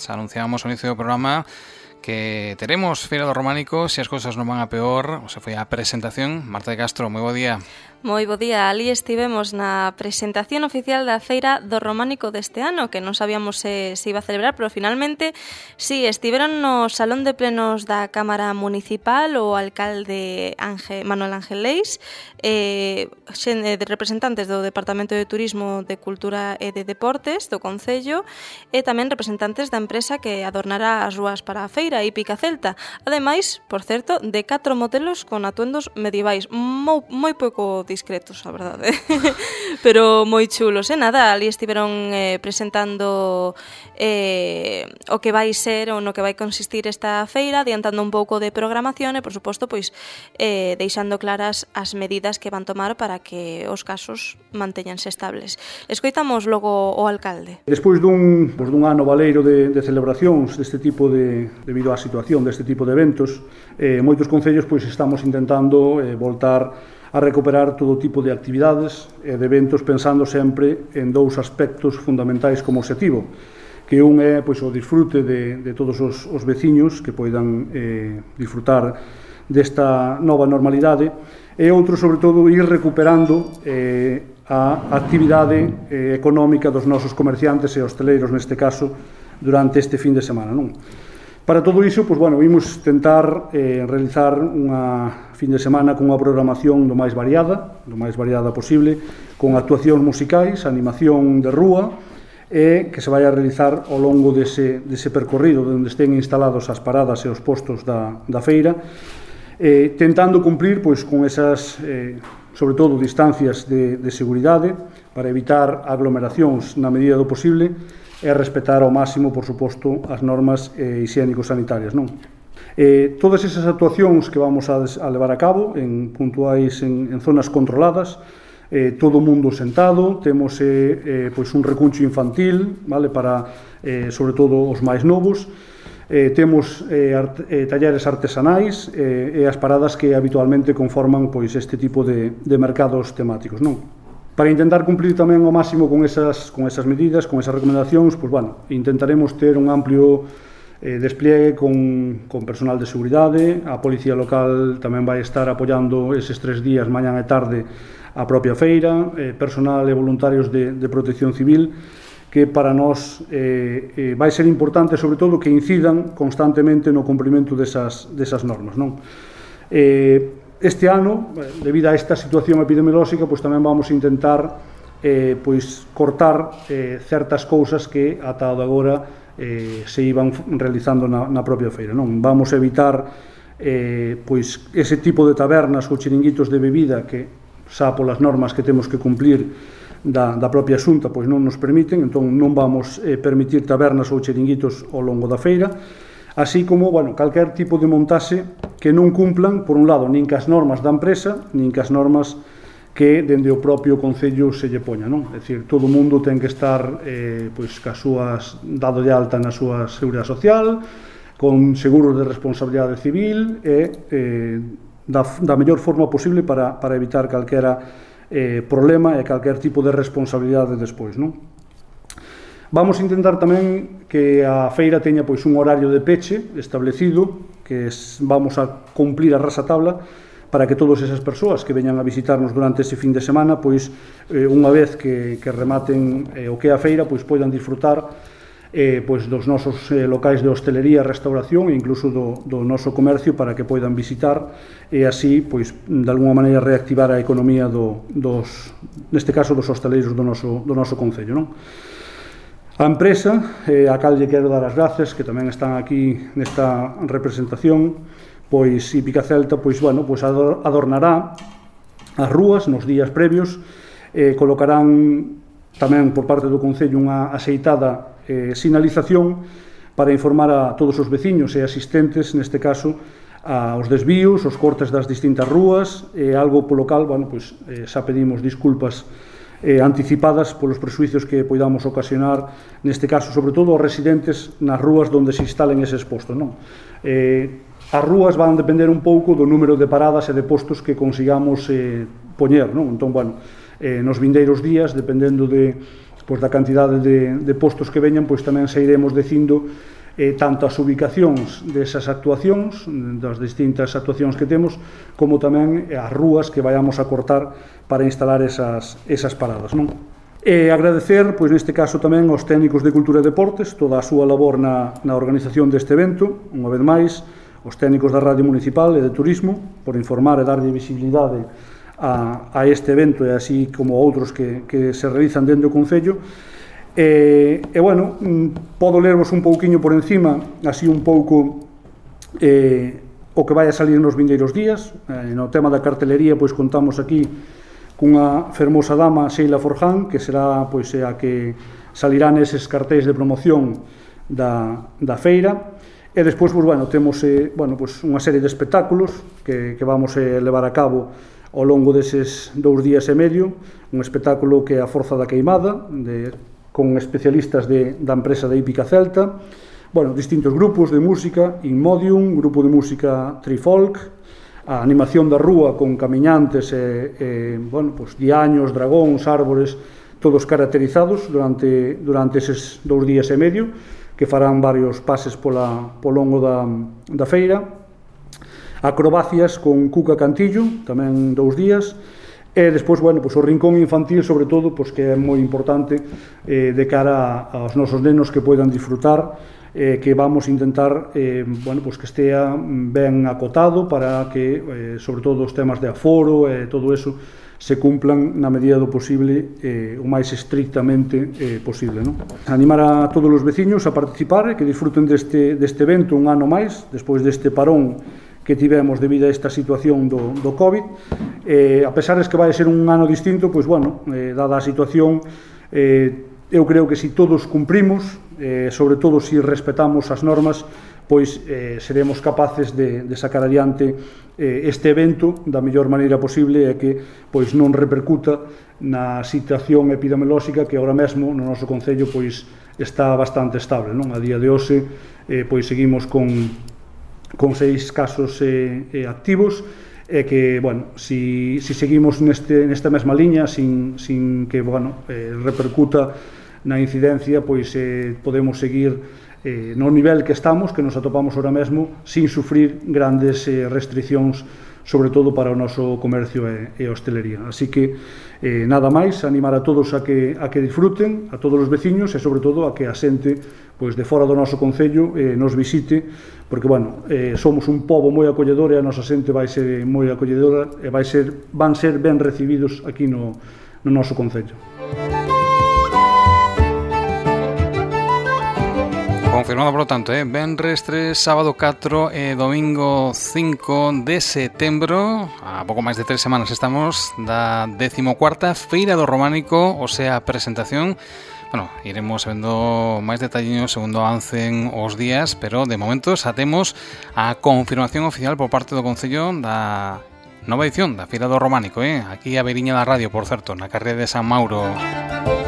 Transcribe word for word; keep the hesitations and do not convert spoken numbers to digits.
xa anunciamos ao inicio do programa que teremos Feira do Románico se as cousas non van a peor. O se foi a presentación. Marta de Castro, moi bo día. Moi bo día, ali estivemos na presentación oficial da Feira do Románico deste ano, que non sabíamos se, se iba a celebrar, pero finalmente sí, estiveron no Salón de Plenos da Cámara Municipal o alcalde Ángel, Manuel Ángel Leis, eh, xen, de representantes do Departamento de Turismo, de Cultura e de Deportes do Concello, e tamén representantes da empresa que adornará as rúas para a feira, Hípica Celta. Ademais, por certo, de catro modelos con atuendos medievais, moi, moi pouco discretos, a verdade, pero moi chulos, e nada, ali estiveron eh, presentando eh, o que vai ser ou no que vai consistir esta feira, adiantando un pouco de programación e, por suposto, pois eh, deixando claras as medidas que van tomar para que os casos manteñanse estables. Escoitamos logo o alcalde. Despois dun, pues, dun ano valeiro de, de celebracións deste tipo de, debido á situación deste tipo de eventos, eh, moitos concellos pois estamos intentando eh, voltar a recuperar todo tipo de actividades e de eventos pensando sempre en dous aspectos fundamentais como objetivo, que un é pois, o disfrute de, de todos os, os veciños que poidan eh, disfrutar desta nova normalidade, e outro, sobre todo, ir recuperando eh, a actividade eh, económica dos nosos comerciantes e hosteleiros, neste caso, durante este fin de semana, non? Para todo iso, pois, bueno, vimos tentar eh, realizar unha fin de semana con unha programación do máis variada, do máis variada posible, con actuacións musicais, animación de rúa, e que se vai a realizar ao longo dese, dese percorrido onde estén instalados as paradas e os postos da, da feira, eh, tentando cumplir pois, con esas, eh, sobre todo, distancias de, de seguridade para evitar aglomeracións na medida do posible e respetar ao máximo, por suposto, as normas eh, higiénico-sanitarias, non? Eh, todas esas actuacións que vamos a, a levar a cabo en puntuais en, en zonas controladas, eh, todo o mundo sentado, temos eh, eh, pois un recuncho infantil, vale, para, eh, sobre todo, os máis novos, eh, temos eh, art, eh, talleres artesanais eh, e as paradas que habitualmente conforman pois este tipo de, de mercados temáticos, non? Para intentar cumplir tamén ao máximo con esas, con esas medidas, con esas recomendacións, pois, bueno, intentaremos ter un amplio eh, despliegue con, con personal de seguridade. A Policía Local tamén vai estar apoiando eses tres días, mañá e tarde, a propia feira, eh, personal e voluntarios de, de protección civil, que para nós eh, eh, vai ser importante, sobre todo, que incidan constantemente no cumprimento desas, desas normas, non? Eh, Este ano, debido a esta situación epidemiolóxica, pois tamén vamos a intentar eh, pois cortar eh, certas cousas que ata agora eh, se iban realizando na, na propia feira, non? Vamos a evitar eh, pois ese tipo de tabernas ou chiringuitos de bebida que, xa polas normas que temos que cumplir da, da propia Xunta, pois non nos permiten, entón non vamos eh, permitir tabernas ou chiringuitos ao longo da feira, así como, bueno, calquer tipo de montaxe que non cumplan, por un lado, nin cas normas da empresa, nin cas normas que dende o propio Concello se lle poña, non? É dicir, todo o mundo ten que estar eh, pois, cas súas, dado de alta na súa seguridade social, con seguros de responsabilidade civil e eh, da, da mellor forma posible para, para evitar calquera eh, problema e calquer tipo de responsabilidade despois, non? Vamos a intentar tamén que a feira teña pois un horario de peche establecido, que es, vamos a cumplir a rasatabla para que todas esas persoas que veñan a visitarnos durante ese fin de semana, pois eh, unha vez que, que rematen eh, o que é a feira, pois poidan disfrutar eh, pois dos nosos eh, locais de hostelería, restauración e incluso do, do noso comercio para que poidan visitar e así, pois, de alguma maneira reactivar a economía do, dos, neste caso, dos hosteleiros do noso, do noso concello, non? A empresa, eh, a cal lle quero dar as gracias, que tamén están aquí nesta representación, pois Hípica Celta, pois, bueno, pois adornará as rúas nos días previos, eh, colocarán tamén por parte do Concello unha axeitada eh, sinalización para informar a todos os veciños e asistentes, neste caso, aos desvíos, os cortes das distintas rúas, e algo polo cal, bueno, pois, eh, xa pedimos disculpas eh, anticipadas polos presuicios que poidamos ocasionar, neste caso, sobre todo, aos residentes nas rúas onde se instalen eses postos, non? Eh, as rúas van depender un pouco do número de paradas e de postos que consigamos eh, poñer, non? Entón, bueno, eh, nos vindeiros días, dependendo de, pois, da cantidade de, de postos que veñan, pois tamén se iremos dicindo eh, tanto as ubicacións desas actuacións, das distintas actuacións que temos, como tamén as rúas que vayamos a cortar para instalar esas, esas paradas, non? E agradecer, pois neste caso tamén aos técnicos de Cultura e Deportes, toda a súa labor na, na organización deste evento, unha vez máis, os técnicos da Radio Municipal e de Turismo, por informar e darlle visibilidade a, a este evento e así como outros que, que se realizan dentro do Concello. E, e bueno, podo lervos un pouquiño por encima, así un pouco eh, o que vai a salir nos vindeiros días. Eh, no tema da cartelería, pois contamos aquí cunha fermosa dama, Sheila Forján, que será pois a que salirá neses cartéis de promoción da, da feira. E despois, pois, bueno, temos eh, bueno, pois, unha serie de espectáculos que, que vamos a eh, levar a cabo ao longo deses dous días e medio. Un espectáculo que é a Forza da Queimada, de con especialistas de, da empresa de Hípica Celta, bueno, distintos grupos de música, Inmodium, grupo de música Trifolk, a animación da rúa con camiñantes e, e bueno, pues, diaños, dragóns, árbores, todos caracterizados durante, durante eses dous días e medio, que farán varios pases pola, po longo da, da feira. Acrobacias con Cuca Cantillo, tamén dous días. E despois, bueno, pois o rincón infantil, sobre todo, pois que é moi importante eh, de cara aos nosos nenos que poidan disfrutar, eh, que vamos a intentar, eh, bueno, pois que estea ben acotado para que, eh, sobre todo, os temas de aforo e eh, todo eso se cumplan na medida do posible eh, o máis estrictamente eh, posible, non? Animar a todos os veciños a participar e que disfruten deste, deste evento un ano máis, despois deste parón que tivemos debido a esta situación do, do COVID. Eh, a pesar de que vai ser un ano distinto, pois, bueno, eh, dada a situación, eh, eu creo que se si todos cumprimos, eh, sobre todo se si respetamos as normas, pois eh, seremos capaces de, de sacar adiante eh, este evento da mellor maneira posible e que pois non repercuta na situación epidemiolóxica que agora mesmo no noso Concello pois está bastante estable, non? A día de hoxe eh, pois seguimos con con seis casos eh, eh, activos e que, bueno, si, si seguimos neste, nesta mesma liña sin, sin que, bueno, eh, repercuta na incidencia, pois eh, podemos seguir eh, no nivel que estamos, que nos atopamos ahora mesmo, sin sufrir grandes eh, restriccións, sobre todo para o noso comercio e, e hostelería. Así que, eh, nada máis, animar a todos a que, a que disfruten, a todos os veciños e, sobre todo, a que a xente pois, de fora do noso Concello eh, nos visite, porque, bueno, eh, somos un pobo moi acolledor e a nosa xente vai ser moi acolledora e vai ser, van ser ben recibidos aquí no, no noso Concello. Confirmado, por lo tanto, eh? Venres tres, sábado catro e domingo cinco de setembro, a pouco máis de tres semanas estamos da decimocuarta Feira do Románico, o sea, presentación. Bueno, iremos vendo máis detalliños segundo avancen os días, pero de momento xa temos a confirmación oficial por parte do Concello da nova edición da Feira do Románico, eh? Aquí a beiriña da radio, por certo, na carreira de San Mauro.